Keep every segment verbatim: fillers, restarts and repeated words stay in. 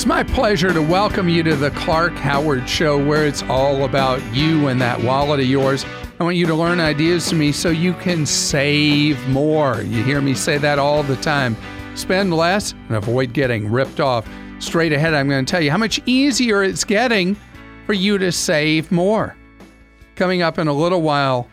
It's my pleasure to welcome you to the Clark Howard Show, where it's all about you and that wallet of yours. I want you to learn ideas from me so you can save more. You hear me say that all the time. Spend less and avoid getting ripped off. Straight ahead, I'm going to tell you how much easier it's getting for you to save more. Coming up in a little while,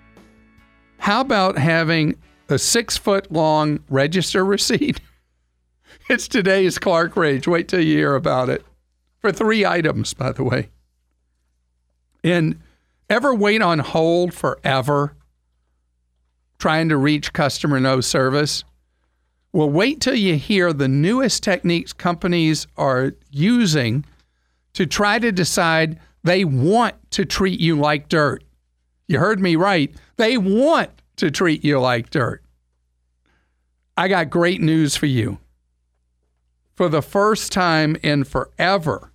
how about having a six-foot-long register receipt? It's today's Clark Rage. Wait till you hear about it. For three items, by the way. And ever wait on hold forever trying to reach customer no service? Well, wait till you hear the newest techniques companies are using to try to decide they want to treat you like dirt. You heard me right. They want to treat you like dirt. I got great news for you. For the first time in forever,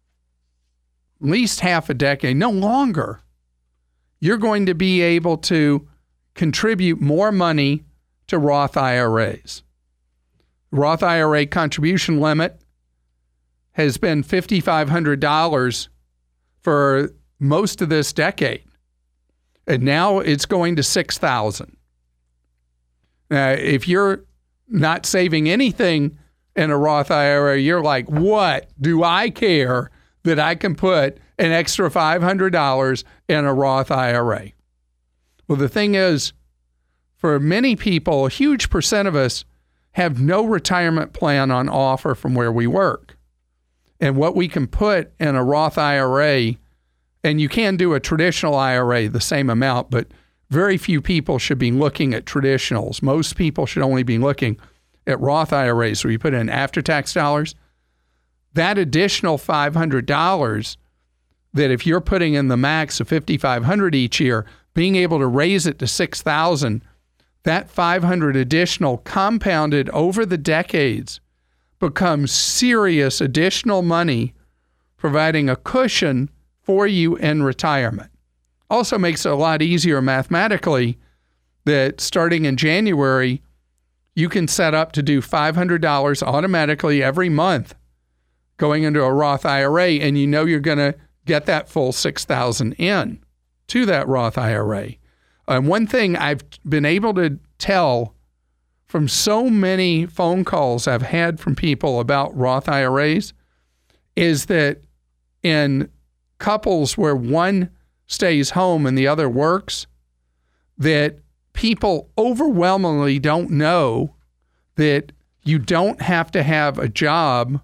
at least half a decade, no longer, you're going to be able to contribute more money to Roth I R As. Roth I R A contribution limit has been five thousand five hundred dollars for most of this decade. And now it's going to six thousand dollars. Now, if you're not saving anything in a Roth I R A, you're like, what do I care that I can put an extra five hundred dollars in a Roth I R A? Well, the thing is, for many people, a huge percent of us have no retirement plan on offer from where we work. And what we can put in a Roth I R A, and you can do a traditional I R A the same amount, but very few people should be looking at traditionals. Most people should only be looking at Roth I R As, where you put in after-tax dollars. That additional five hundred dollars that if you're putting in the max of five thousand five hundred dollars each year, being able to raise it to six thousand dollars, that five hundred dollars additional compounded over the decades becomes serious additional money, providing a cushion for you in retirement. Also makes it a lot easier mathematically that starting in January, you can set up to do five hundred dollars automatically every month going into a Roth I R A, and you know you're going to get that full six thousand dollars in to that Roth I R A. And one thing I've been able to tell from so many phone calls I've had from people about Roth I R As is that in couples where one stays home and the other works, that people overwhelmingly don't know that you don't have to have a job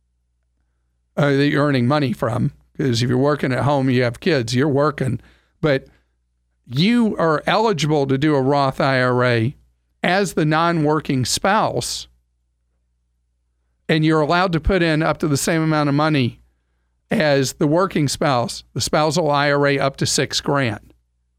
uh, that you're earning money from, because if you're working at home, you have kids, you're working, but you are eligible to do a Roth I R A as the non-working spouse, and you're allowed to put in up to the same amount of money as the working spouse, the spousal I R A up to six grand.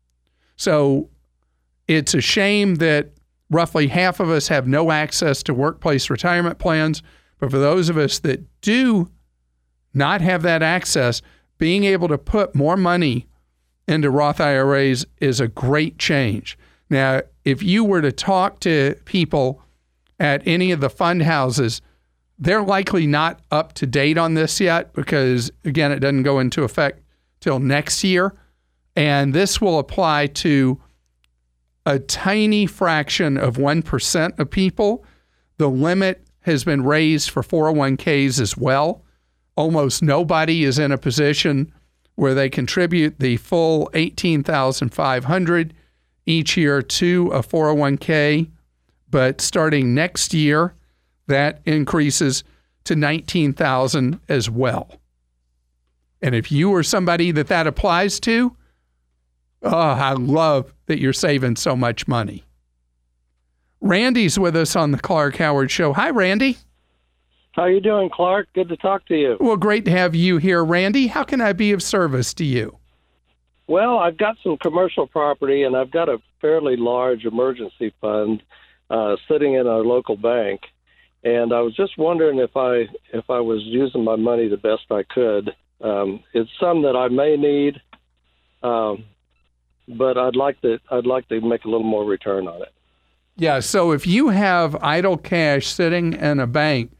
So it's a shame that roughly half of us have no access to workplace retirement plans, but for those of us that do not have that access, being able to put more money into Roth I R As is a great change. Now, if you were to talk to people at any of the fund houses, they're likely not up to date on this yet because, again, it doesn't go into effect till next year. And this will apply to a tiny fraction of one percent of people. The limit has been raised for four oh one k's as well. Almost nobody is in a position where they contribute the full eighteen thousand five hundred dollars each year to a four oh one k. But starting next year, that increases to nineteen thousand dollars as well. And if you are somebody that that applies to, oh, I love that you're saving so much money. Randy's with us on the Clark Howard Show. Hi, Randy. How you doing, Clark? Good to talk to you. Well, great to have you here, Randy. How can I be of service to you? Well, I've got some commercial property, and I've got a fairly large emergency fund uh, sitting in our local bank. And I was just wondering if I if I was using my money the best I could. Um, it's some that I may need, um, but I'd like to I'd like to make a little more return on it. Yeah. So if you have idle cash sitting in a bank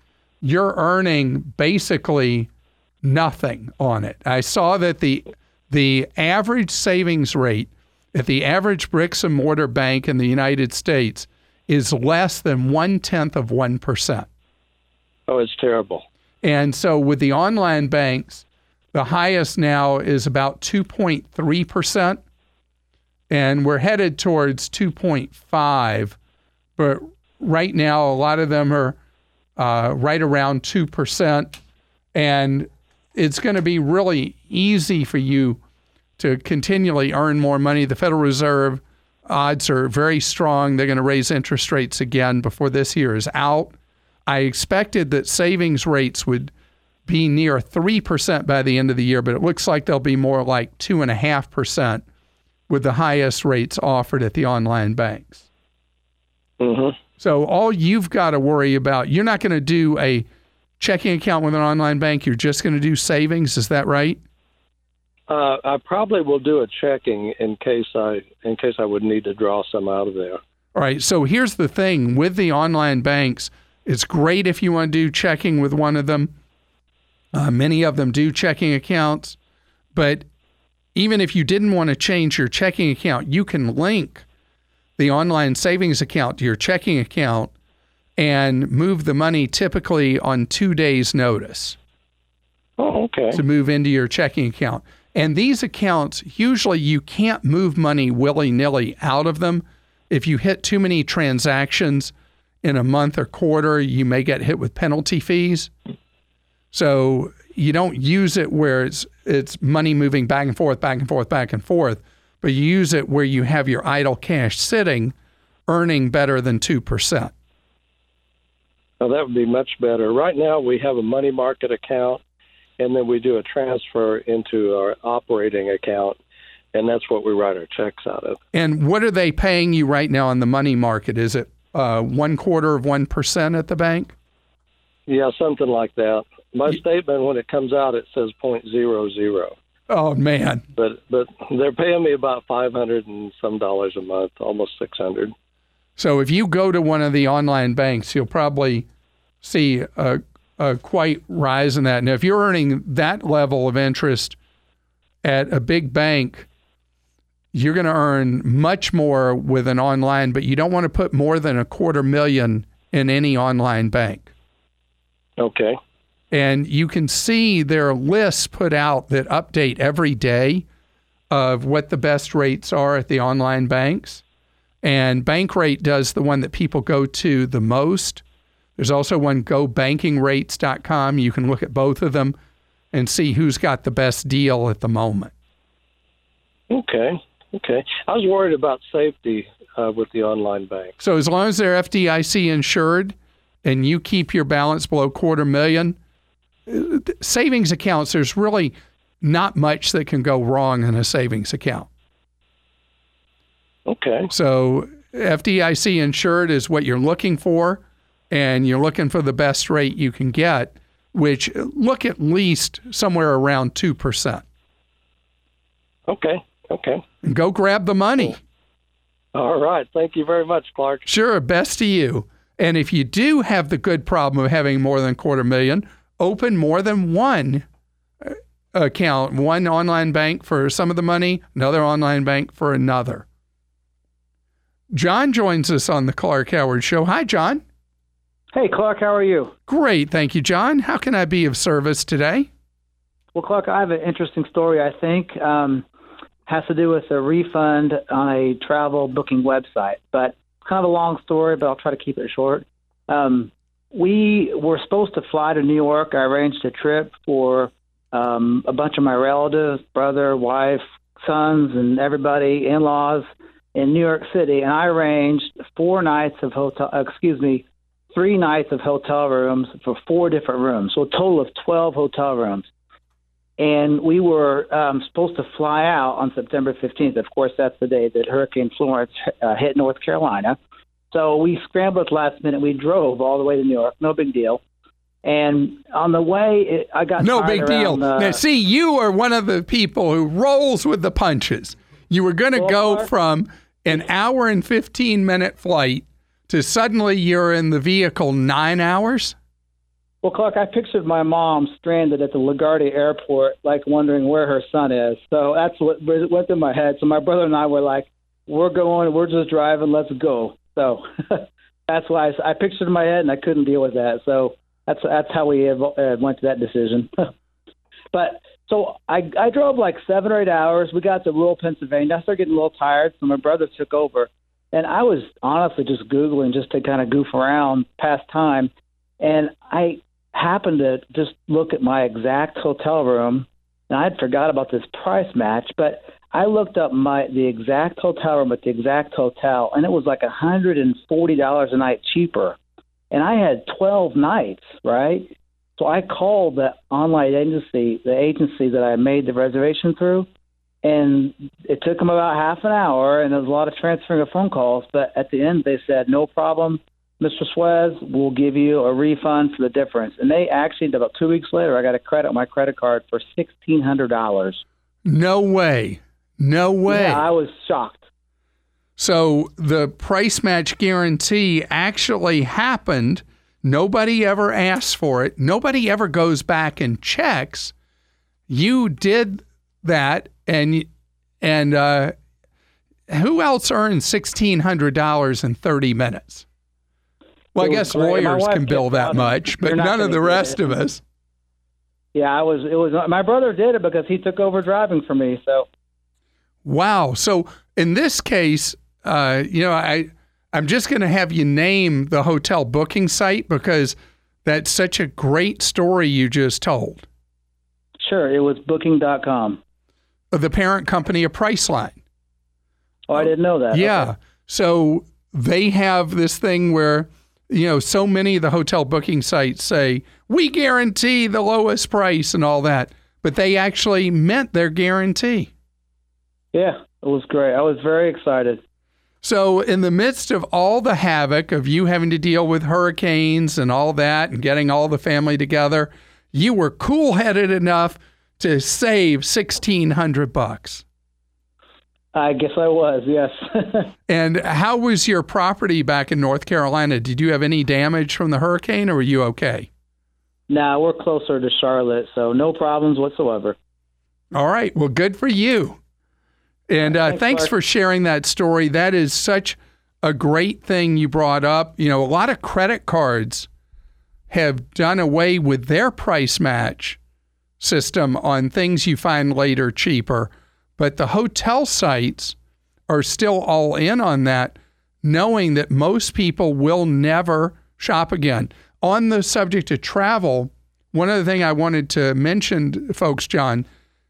you're earning basically nothing on it. I saw that the the average savings rate at the average bricks and mortar bank in the United States is less than one-tenth of one percent. Oh, it's terrible. And so with the online banks, the highest now is about two point three percent, and we're headed towards two point five. But right now, a lot of them are uh, right around two percent, and it's going to be really easy for you to continually earn more money. The Federal Reserve odds are very strong. They're going to raise interest rates again before this year is out. I expected that savings rates would be near three percent by the end of the year, but it looks like they'll be more like two point five percent with the highest rates offered at the online banks. Mm-hmm. So all you've got to worry about, you're not going to do a checking account with an online bank. You're just going to do savings. Is that right? Uh, I probably will do a checking in case I in case I would need to draw some out of there. All right. So here's the thing with the online banks. It's great if you want to do checking with one of them. Uh, many of them do checking accounts. But even if you didn't want to change your checking account, you can link the online savings account to your checking account and move the money typically on two days' notice. Oh, okay. To move into your checking account. And these accounts, usually you can't move money willy-nilly out of them. If you hit too many transactions in a month or quarter, you may get hit with penalty fees. So you don't use it where it's it's money moving back and forth, back and forth, back and forth, but you use it where you have your idle cash sitting, earning better than two percent. Well, that would be much better. Right now we have a money market account, and then we do a transfer into our operating account, and that's what we write our checks out of. And what are they paying you right now on the money market? Is it uh, one quarter of one percent at the bank? Yeah, something like that. My statement, when it comes out, it says point zero zero. Oh, man. But but they're paying me about five hundred and some dollars a month, almost six hundred. So if you go to one of the online banks, you'll probably see a, a quite rise in that. And if you're earning that level of interest at a big bank, you're going to earn much more with an online, but you don't want to put more than a quarter million in any online bank. Okay. And you can see there are lists put out that update every day of what the best rates are at the online banks. And Bankrate does the one that people go to the most. There's also one, go banking rates dot com. You can look at both of them and see who's got the best deal at the moment. Okay. Okay. I was worried about safety uh, with the online bank. So as long as they're F D I C insured and you keep your balance below quarter million, savings accounts, there's really not much that can go wrong in a savings account. Okay. So F D I C insured is what you're looking for, and you're looking for the best rate you can get, which look at least somewhere around two percent. Okay. Okay. And go grab the money. All right. Thank you very much, Clark. Sure. Best to you. And if you do have the good problem of having more than a quarter million, open more than one account, one online bank for some of the money, another online bank for another. John joins us on the Clark Howard Show. Hi, John. Hey, Clark, how are you? Great, thank you, John. How can I be of service today? Well, Clark, I have an interesting story, I think. Um, has to do with a refund on a travel booking website. But it's kind of a long story, but I'll try to keep it short. Um, we were supposed to fly to New York. I arranged a trip for um, a bunch of my relatives, brother, wife, sons, and everybody, in-laws in New York City. And I arranged four nights of hotel, excuse me, three nights of hotel rooms for four different rooms, so a total of twelve hotel rooms. And we were um, supposed to fly out on September fifteenth. Of course, that's the day that Hurricane Florence uh, hit North Carolina. So we scrambled last minute. We drove all the way to New York. No big deal. And on the way, it, I got no tired big deal. around, uh, now, see, you are one of the people who rolls with the punches. You were going to Well, go Mark? from an hour and fifteen minute flight to suddenly you're in the vehicle nine hours. Well, Clark, I pictured my mom stranded at the LaGuardia airport, like wondering where her son is. So that's what went through my head. So my brother and I were like, we're going, we're just driving, let's go. So that's why I, I pictured in my head, and I couldn't deal with that. So that's that's how we uh, went to that decision. But so I, I drove like seven or eight hours. We got to rural Pennsylvania. I started getting a little tired, so my brother took over. And I was honestly just Googling just to kind of goof around past time. And I happened to just look at my exact hotel room, and I'd forgot about this price match, but I looked up my the exact hotel room at the exact hotel, and it was like one hundred forty dollars a night cheaper. And I had twelve nights, right? So I called the online agency, the agency that I made the reservation through, and it took them about half an hour, and there was a lot of transferring of phone calls, but at the end they said, no problem, Mister Suez, we'll give you a refund for the difference. And they actually, about two weeks later, I got a credit on my credit card for sixteen hundred dollars. No way. No way. Yeah, I was shocked. So the price match guarantee actually happened. Nobody ever asks for it. Nobody ever goes back and checks. You did that, and and uh, who else earned sixteen hundred dollars in thirty minutes? Well, I guess great. lawyers can bill that much, but none of the rest of us. Yeah, I was. It was my brother did it because he took over driving for me. So, wow. So in this case, uh, you know, I I'm just going to have you name the hotel booking site because that's such a great story you just told. Sure, it was Booking dot com. The parent company of Priceline. Oh, I didn't know that. Yeah. Okay. So they have this thing where, you know, so many of the hotel booking sites say, we guarantee the lowest price and all that, but they actually meant their guarantee. Yeah, it was great. I was very excited. So in the midst of all the havoc of you having to deal with hurricanes and all that and getting all the family together, you were cool-headed enough to save sixteen hundred bucks. I guess I was, yes. And how was your property back in North Carolina? Did you have any damage from the hurricane, or were you okay? No, we're closer to Charlotte, so no problems whatsoever. All right. Well, good for you. And uh, thanks, thanks Clark. for sharing that story. That is such a great thing you brought up. You know, a lot of credit cards have done away with their price match system on things you find later cheaper. But the hotel sites are still all in on that, knowing that most people will never shop again. On the subject of travel, one other thing I wanted to mention, folks, John,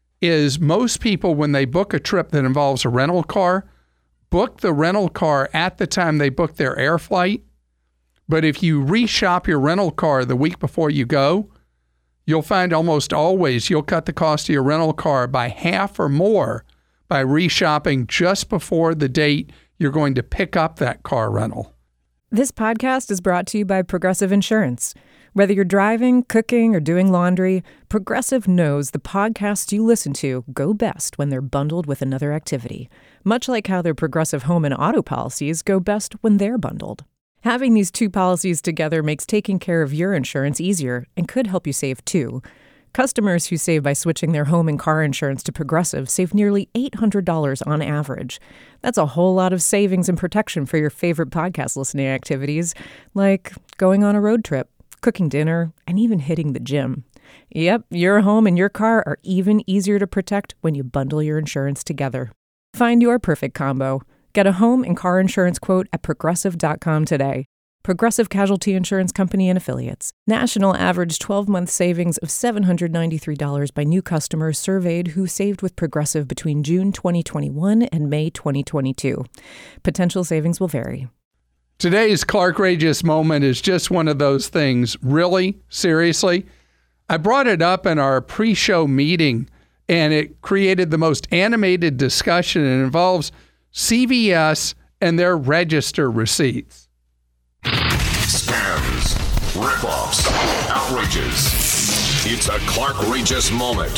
is most people, when they book a trip that involves a rental car, book the rental car at the time they book their air flight. But if you reshop your rental car the week before you go, you'll find almost always you'll cut the cost of your rental car by half or more by reshopping just before the date you're going to pick up that car rental. This podcast is brought to you by Progressive Insurance. Whether you're driving, cooking, or doing laundry, Progressive knows the podcasts you listen to go best when they're bundled with another activity, much like how their Progressive home and auto policies go best when they're bundled. Having these two policies together makes taking care of your insurance easier and could help you save too. Customers who save by switching their home and car insurance to Progressive save nearly eight hundred dollars on average. That's a whole lot of savings and protection for your favorite podcast listening activities, like going on a road trip, cooking dinner, and even hitting the gym. Yep, your home and your car are even easier to protect when you bundle your insurance together. Find your perfect combo. Get a home and car insurance quote at Progressive dot com today. Progressive Casualty Insurance Company and Affiliates. National average twelve-month savings of seven hundred ninety-three dollars by new customers surveyed who saved with Progressive between June twenty twenty-one and May twenty twenty-two. Potential savings will vary. Today's Clarkrageous moment is just one of those things. Really? Seriously? I brought it up in our pre-show meeting, and it created the most animated discussion. It involves C V S and their register receipts. Scams, ripoffs, outrages. It's a Clarkrageous moment.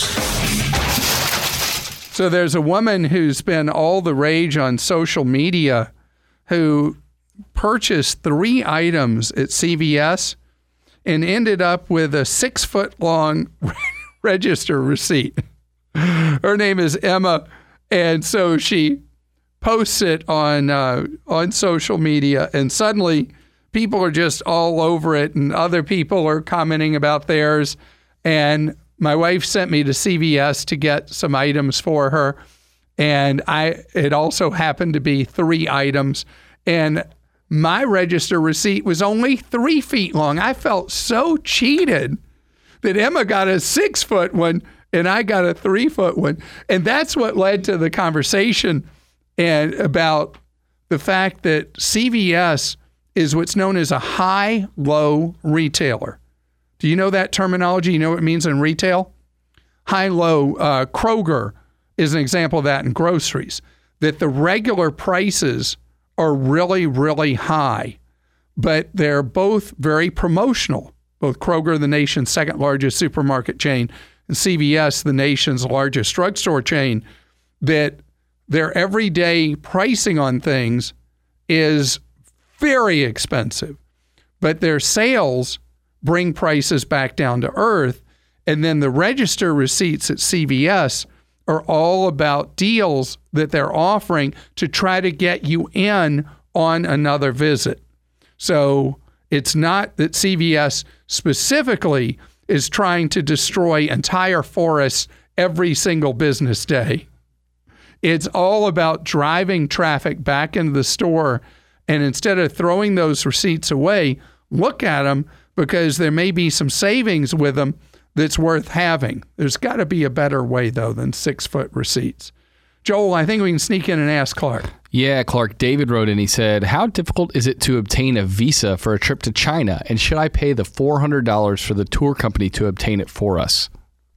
So there's a woman who's been all the rage on social media who purchased three items at C V S, and ended up with a six foot long register receipt. Her name is Emma. And so she posts it on uh, on social media, and suddenly people are just all over it, and other people are commenting about theirs. And my wife sent me to C V S to get some items for her, and I it also happened to be three items, and my register receipt was only three feet long. I felt so cheated that Emma got a six foot one and I got a three foot one. And that's what led to the conversation and about the fact that C V S is what's known as a high-low retailer. Do you know that terminology? You know what it means in retail? High-low. Uh, Kroger is an example of that in groceries, that the regular prices are really, really high, but they're both very promotional. Both Kroger, the nation's second largest supermarket chain, and C V S, the nation's largest drugstore chain, that their everyday pricing on things is very expensive, but their sales bring prices back down to earth. And then the register receipts at C V S are all about deals that they're offering to try to get you in on another visit. So it's not that C V S specifically is trying to destroy entire forests every single business day. It's all about driving traffic back into the store. And instead of throwing those receipts away, look at them, because there may be some savings with them that's worth having. There's got to be a better way, though, than six-foot receipts. Joel, I think we can sneak in and ask Clark. Yeah, Clark. David wrote in, he said, how difficult is it to obtain a visa for a trip to China? And should I pay the four hundred dollars for the tour company to obtain it for us?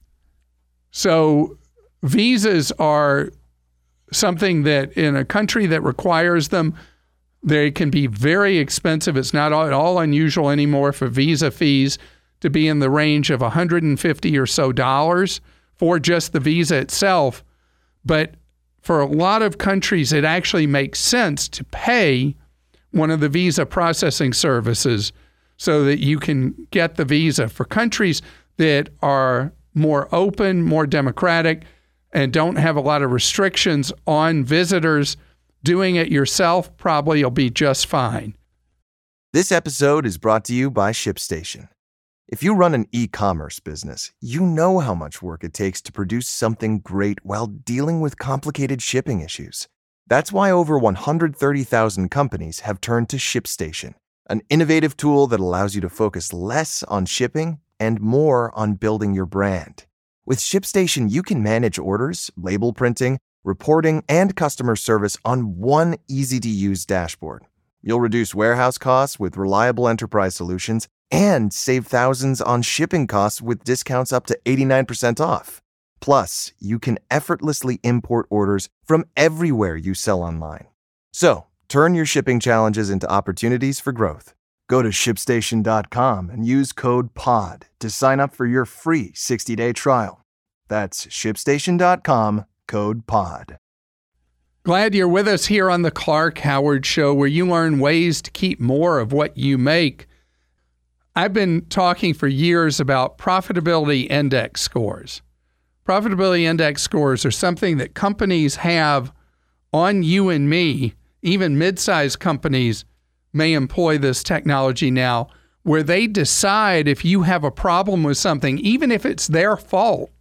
So visas are something that in a country that requires them, they can be very expensive. It's not at all unusual anymore for visa fees to be in the range of one hundred fifty or so dollars for just the visa itself. But for a lot of countries, it actually makes sense to pay one of the visa processing services so that you can get the visa. For countries that are more open, more democratic, and don't have a lot of restrictions on visitors, doing it yourself probably will be just fine. This episode is brought to you by ShipStation. If you run an e-commerce business, you know how much work it takes to produce something great while dealing with complicated shipping issues. That's why over one hundred thirty thousand companies have turned to ShipStation, an innovative tool that allows you to focus less on shipping and more on building your brand. With ShipStation, you can manage orders, label printing, reporting, and customer service on one easy-to-use dashboard. You'll reduce warehouse costs with reliable enterprise solutions and save thousands on shipping costs with discounts up to eighty-nine percent off. Plus, you can effortlessly import orders from everywhere you sell online. So, turn your shipping challenges into opportunities for growth. Go to ship station dot com and use code P O D to sign up for your free sixty-day trial. That's ship station dot com, code P O D. Glad you're with us here on the Clark Howard Show, where you learn ways to keep more of what you make. I've been talking for years about profitability index scores. Profitability index scores are something that companies have on you and me. Even mid-sized companies may employ this technology now, where they decide if you have a problem with something, even if it's their fault,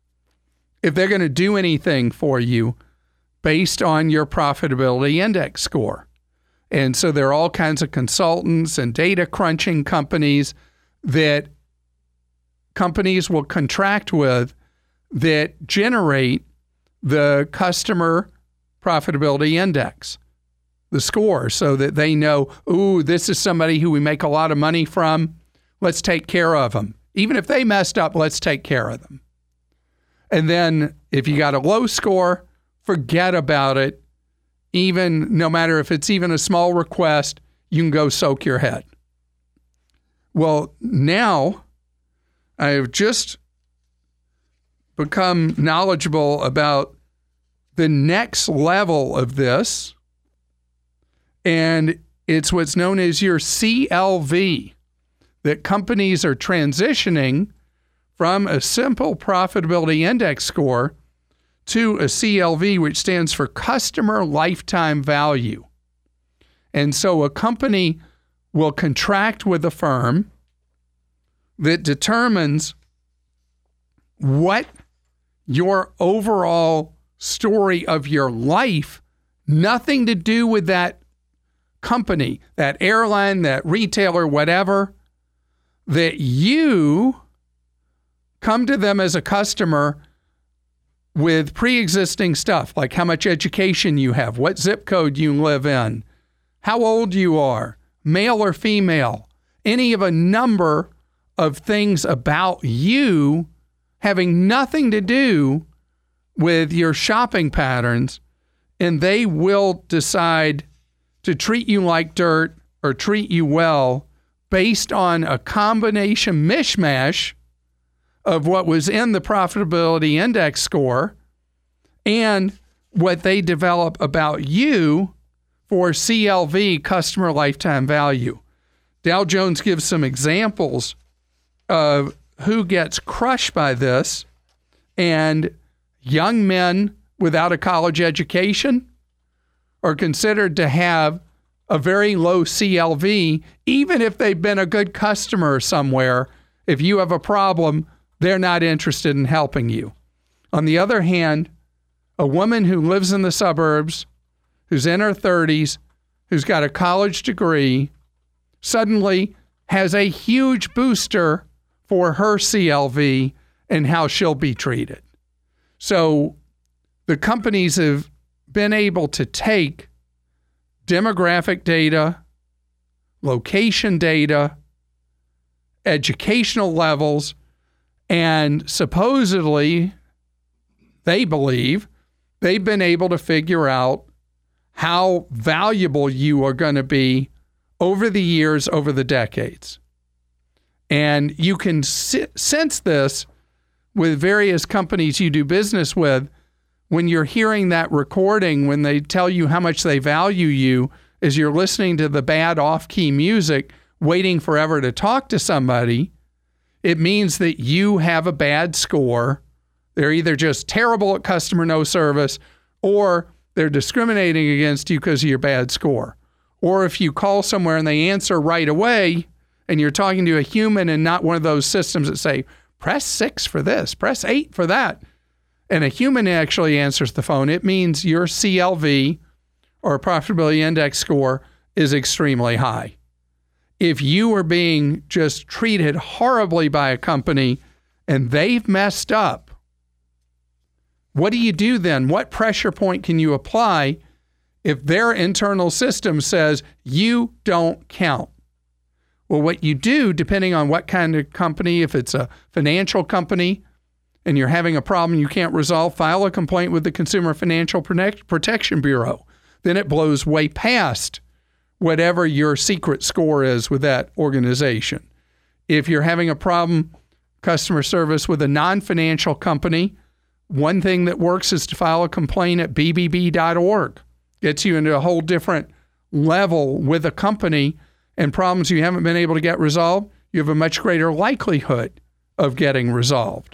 if they're going to do anything for you based on your profitability index score. And so there are all kinds of consultants and data crunching companies that companies will contract with that generate the customer profitability index, the score, so that they know, ooh, this is somebody who we make a lot of money from. Let's take care of them. Even if they messed up, let's take care of them. And then if you got a low score, forget about it. Even no matter if it's even a small request, you can go soak your head. Well, now I have just become knowledgeable about the next level of this, and it's what's known as your C L V. that companies are transitioning from a simple profitability index score to a C L V, which stands for customer lifetime value. And so a company will contract with a firm that determines what your overall story of your life, nothing to do with that company, that airline, that retailer, whatever, that you come to them as a customer with pre-existing stuff, like how much education you have, what zip code you live in, how old you are, male or female, any of a number of things about you having nothing to do with your shopping patterns, and they will decide to treat you like dirt or treat you well based on a combination mishmash of what was in the profitability index score and what they develop about you for C L V, customer lifetime value. Dow Jones gives some examples of who gets crushed by this, and young men without a college education are considered to have a very low C L V, even if they've been a good customer somewhere. If you have a problem, they're not interested in helping you. On the other hand, a woman who lives in the suburbs, who's in her thirties, who's got a college degree, suddenly has a huge booster for her C L V and how she'll be treated. So the companies have been able to take demographic data, location data, educational levels, and supposedly, they believe, they've been able to figure out how valuable you are going to be over the years, over the decades. And you can si- sense this with various companies you do business with when you're hearing that recording, when they tell you how much they value you, as you're listening to the bad off-key music, waiting forever to talk to somebody. It means that you have a bad score. They're either just terrible at customer no service, or they're discriminating against you because of your bad score. Or if you call somewhere and they answer right away, and you're talking to a human and not one of those systems that say, press six for this, press eight for that, and a human actually answers the phone, it means your C L V, or profitability index score, is extremely high. If you are being just treated horribly by a company and they've messed up, what do you do then? What pressure point can you apply if their internal system says you don't count? Well, what you do, depending on what kind of company, if it's a financial company and you're having a problem you can't resolve, file a complaint with the Consumer Financial Protection Bureau. Then it blows way past whatever your secret score is with that organization. If you're having a problem, customer service with a non-financial company, one thing that works is to file a complaint at b b b dot org. Gets you into a whole different level with a company, and problems you haven't been able to get resolved, you have a much greater likelihood of getting resolved.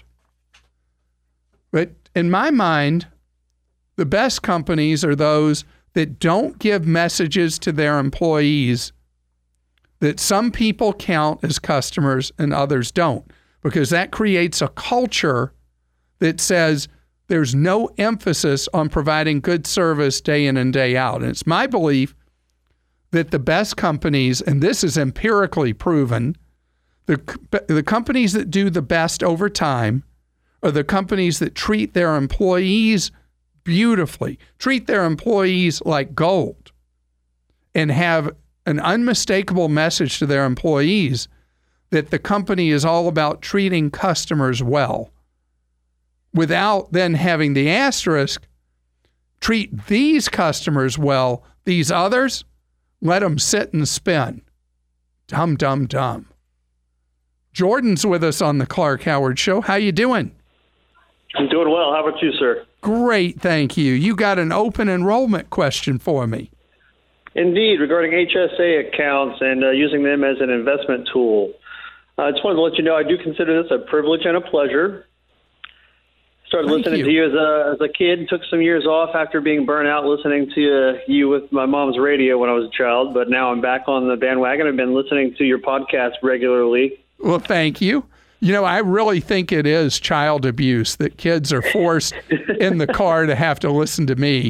But in my mind, the best companies are those that don't give messages to their employees that some people count as customers and others don't, because that creates a culture that says there's no emphasis on providing good service day in and day out. And it's my belief that the best companies, and this is empirically proven, the, the companies that do the best over time are the companies that treat their employees beautifully, treat their employees like gold, and have an unmistakable message to their employees that the company is all about treating customers well, without then having the asterisk, treat these customers well, these others, let them sit and spin. Dumb, dumb, dumb. Jordan's with us on the Clark Howard Show. How you doing? I'm doing well. How about you, sir? Great, thank you. You got an open enrollment question for me. Indeed, regarding H S A accounts and uh, using them as an investment tool. I just wanted to let you know I do consider this a privilege and a pleasure. Started Thank listening you. to you as a as a kid. Took some years off after being burnt out listening to uh, you with my mom's radio when I was a child. But now I'm back on the bandwagon. I've been listening to your podcast regularly. Well, thank you. You know, I really think it is child abuse that kids are forced in the car to have to listen to me.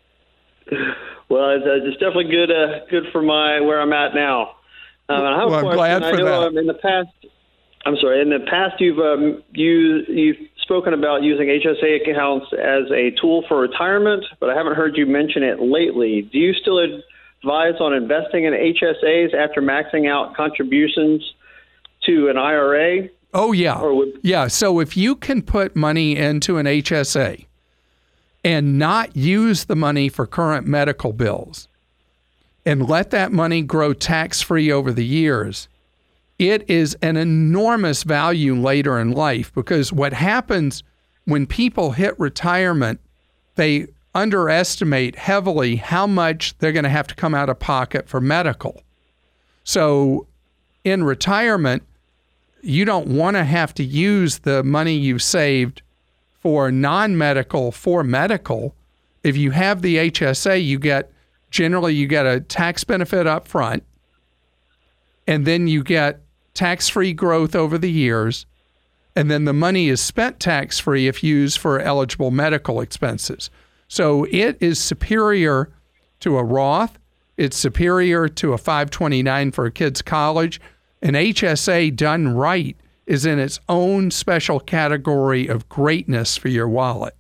Well, it's, uh, it's definitely good uh, good for my where I'm at now. Um, and I have Well, a I'm question. glad I for know, that. Um, in the past, I'm sorry. In the past, you've um, you you've spoken about using H S A accounts as a tool for retirement, but I haven't heard you mention it lately. Do you still advise on investing in H S As after maxing out contributions to an I R A? Oh, yeah. Or would- Yeah. So if you can put money into an H S A and not use the money for current medical bills and let that money grow tax-free over the years, it is an enormous value later in life, because what happens when people hit retirement, they underestimate heavily how much they're going to have to come out of pocket for medical. So in retirement, you don't want to have to use the money you've saved for non-medical for medical. If you have the H S A, you get generally you get a tax benefit up front, and then you get tax-free growth over the years, and then the money is spent tax-free if used for eligible medical expenses. So it is superior to a Roth. It's superior to a five twenty-nine for a kid's college. An H S A done right is in its own special category of greatness for your wallet.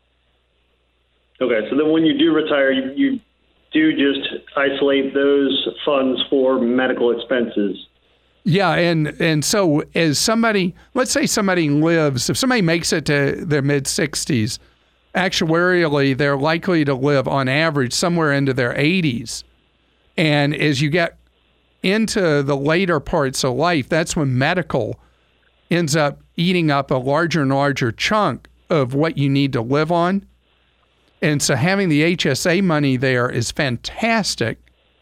Okay, so then when you do retire, you, you do just isolate those funds for medical expenses. Yeah, and and so as somebody, let's say somebody lives, if somebody makes it to their mid-sixties, actuarially, they're likely to live on average somewhere into their eighties. And as you get into the later parts of life, that's when medical ends up eating up a larger and larger chunk of what you need to live on. And so having the H S A money there is fantastic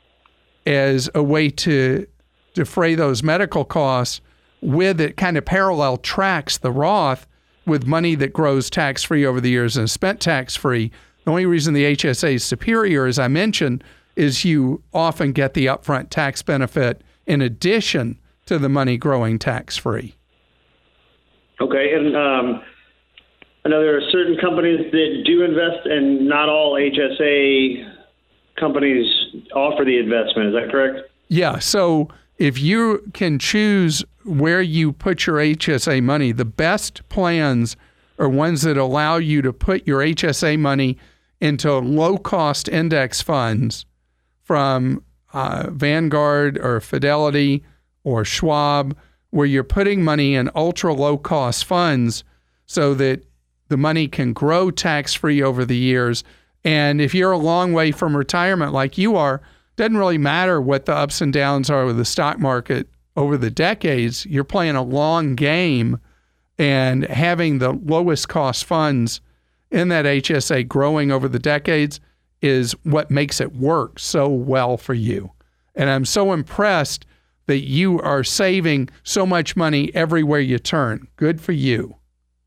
as a way to defray those medical costs, with it kind of parallel tracks the Roth with money that grows tax-free over the years and is spent tax-free. The only reason the H S A is superior, as I mentioned, is you often get the upfront tax benefit in addition to the money growing tax-free. Okay, and um, I know there are certain companies that do invest, and not all H S A companies offer the investment. Is that correct? Yeah, so if you can choose where you put your H S A money, the best plans are ones that allow you to put your H S A money into low-cost index funds from uh, Vanguard or Fidelity or Schwab, where you're putting money in ultra-low-cost funds so that the money can grow tax-free over the years. And if you're a long way from retirement like you are, doesn't really matter what the ups and downs are with the stock market over the decades. You're playing a long game, and having the lowest cost funds in that H S A growing over the decades is what makes it work so well for you. And I'm so impressed that you are saving so much money everywhere you turn. Good for you.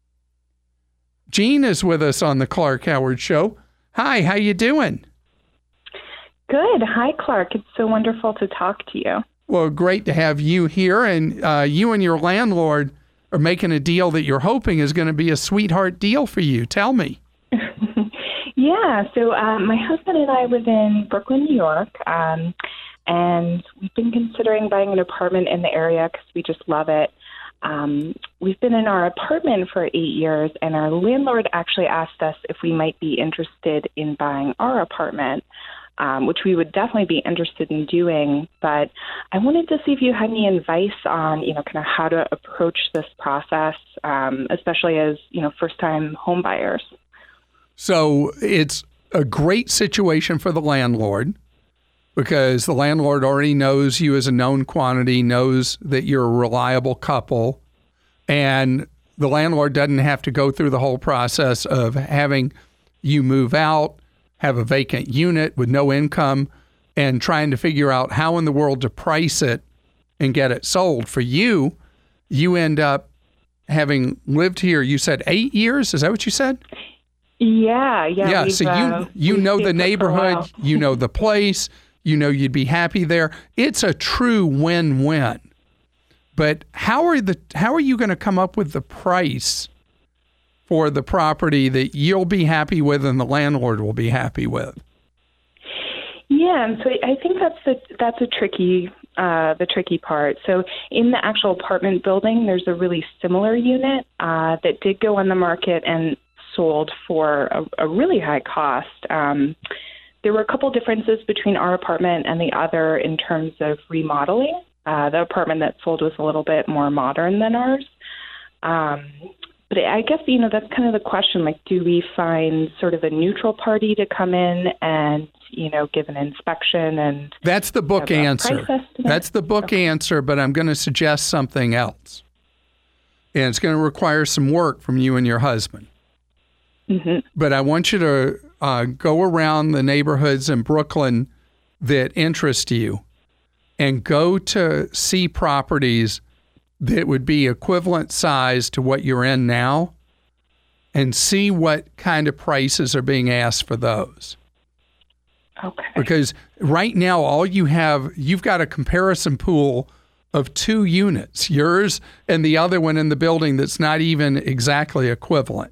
Jean is with us on the Clark Howard Show. Hi, how you doing? Good. Hi, Clark. It's so wonderful to talk to you. Well, great to have you here. And uh, you and your landlord are making a deal that you're hoping is going to be a sweetheart deal for you. Tell me. Yeah. So uh, my husband and I live in Brooklyn, New York, um, and we've been considering buying an apartment in the area because we just love it. Um, we've been in our apartment for eight years, and our landlord actually asked us if we might be interested in buying our apartment. Um, which we would definitely be interested in doing. But I wanted to see if you had any advice on, you know, kind of how to approach this process, um, especially as, you know, first-time home buyers. So it's a great situation for the landlord, because the landlord already knows you as a known quantity, knows that you're a reliable couple, and the landlord doesn't have to go through the whole process of having you move out, have a vacant unit with no income, and trying to figure out how in the world to price it and get it sold. For you, you end up having lived here, you said eight years? Is that what you said? Yeah, yeah. Yeah, so you uh, you we've know stayed the put for a neighborhood, while. you know the place, you know you'd be happy there. It's a true win-win. But how are the how are you going to come up with the price for the property that you'll be happy with and the landlord will be happy with? Yeah, and so I think that's the that's a tricky uh, the tricky part. So in the actual apartment building, there's a really similar unit uh, that did go on the market and sold for a, a really high cost. Um, there were a couple differences between our apartment and the other in terms of remodeling. Uh, the apartment that sold was a little bit more modern than ours. Um, but I guess, you know, that's kind of the question, like, do we find sort of a neutral party to come in and, you know, give an inspection and... That's the book answer. That's the book okay. answer, but I'm going to suggest something else. And it's going to require some work from you and your husband. Mm-hmm. But I want you to uh, go around the neighborhoods in Brooklyn that interest you and go to see properties that would be equivalent size to what you're in now and see what kind of prices are being asked for those. Okay. Because right now, all you have, you've got a comparison pool of two units, yours and the other one in the building that's not even exactly equivalent.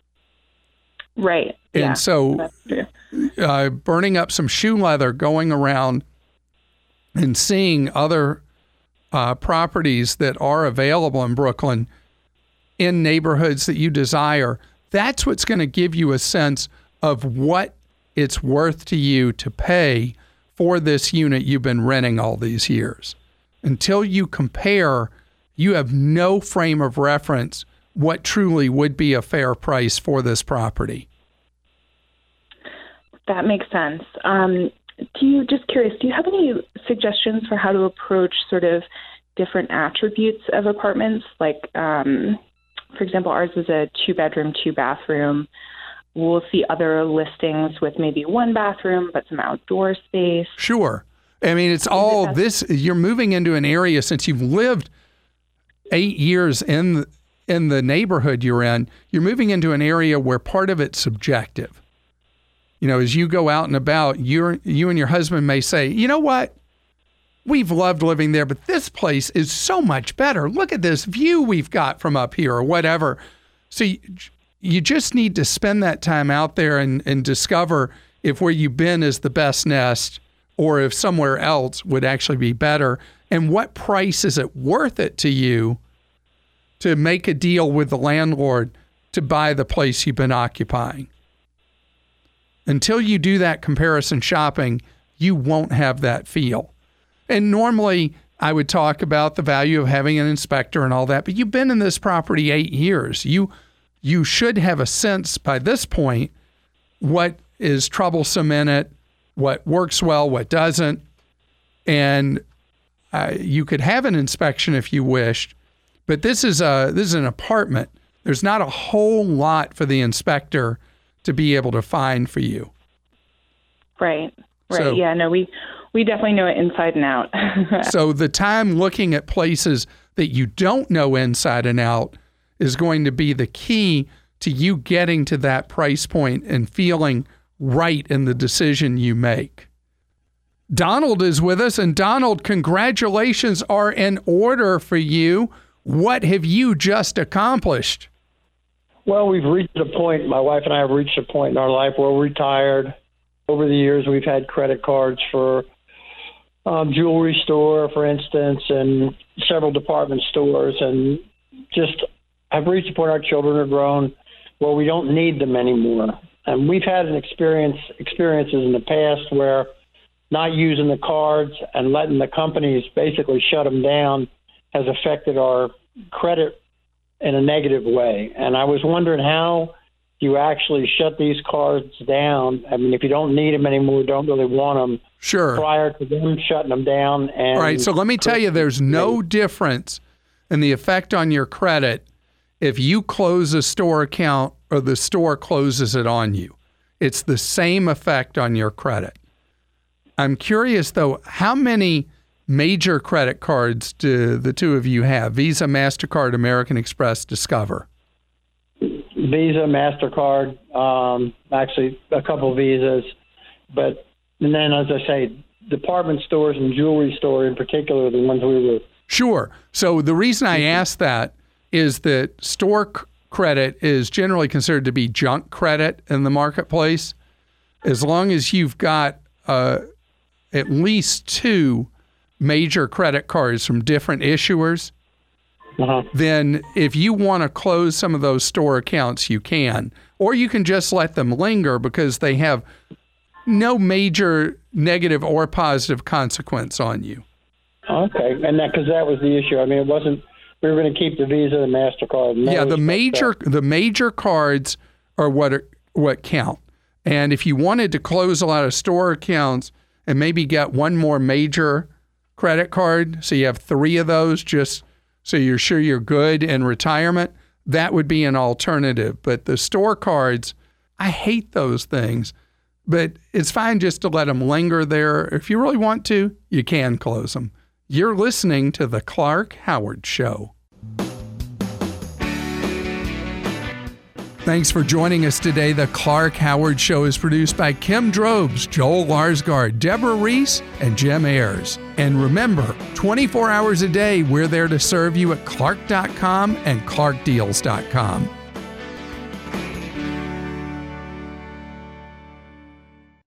Right. And yeah, so uh, burning up some shoe leather, going around and seeing other uh, properties that are available in Brooklyn in neighborhoods that you desire, that's what's going to give you a sense of what it's worth to you to pay for this unit you've been renting all these years. Until you compare, you have no frame of reference what truly would be a fair price for this property. That makes sense. Um, do you, just curious, do you have any suggestions for how to approach sort of different attributes of apartments? Like, um, for example, ours is a two-bedroom, two-bathroom. We'll see other listings with maybe one bathroom, but some outdoor space. Sure. I mean, it's all this, you're moving into an area since you've lived eight years in in the neighborhood you're in, you're moving into an area where part of it's subjective. You know, as you go out and about, you're, you and your husband may say, you know what? We've loved living there, but this place is so much better. Look at this view we've got from up here or whatever. So you, you just need to spend that time out there and, and discover if where you've been is the best nest or if somewhere else would actually be better. And what price is it worth it to you to make a deal with the landlord to buy the place you've been occupying? Until you do that comparison shopping, you won't have that feel. And normally I would talk about the value of having an inspector and all that, but you've been in this property eight years. You you should have a sense by this point what is troublesome in it, what works well, what doesn't. And uh, you could have an inspection if you wished, but this is a this is an apartment. There's not a whole lot for the inspector to be able to find for you. Right. Right. So, yeah, no, we we definitely know it inside and out. So the time looking at places that you don't know inside and out is going to be the key to you getting to that price point and feeling right in the decision you make. Donald is with us, and Donald, congratulations are in order for you. What have you just accomplished? Well, we've reached a point, my wife and I have reached a point in our life where we're retired. Over the years, we've had credit cards for um, jewelry store, for instance, and several department stores, and just have reached a point our children are grown where we don't need them anymore. And we've had an experience experiences in the past where not using the cards and letting the companies basically shut them down has affected our credit in a negative way. And I was wondering how you actually shut these cards down. I mean, if you don't need them anymore, don't really want them. Sure. Prior to them shutting them down. And all right, so let me tell you, there's no difference in the effect on your credit if you close a store account or the store closes it on you. It's the same effect on your credit. I'm curious, though, how many major credit cards do the two of you have? Visa, MasterCard, American Express, Discover. Visa, MasterCard, um, actually a couple of Visas. But, and then, as I say, department stores and jewelry store in particular are the ones we were. Sure. So the reason I asked that is that store c- credit is generally considered to be junk credit in the marketplace. As long as you've got uh, at least two major credit cards from different issuers, uh-huh. then if you want to close some of those store accounts, you can. Or you can just let them linger because they have no major negative or positive consequence on you. Okay, and that because that was the issue. I mean, it wasn't. We were going to keep the Visa and MasterCard. And yeah, the major stuff. the major cards are what are, what count. And if you wanted to close a lot of store accounts and maybe get one more major credit card, so you have three of those, just so you're sure you're good in retirement, that would be an alternative. But the store cards, I hate those things. But it's fine just to let them linger there. If you really want to, you can close them. You're listening to The Clark Howard Show. Thanks for joining us today. The Clark Howard Show is produced by Kim Drobes, Joel Larsgaard, Deborah Reese, and Jim Ayers. And remember, twenty-four hours a day, we're there to serve you at clark dot com and clark deals dot com.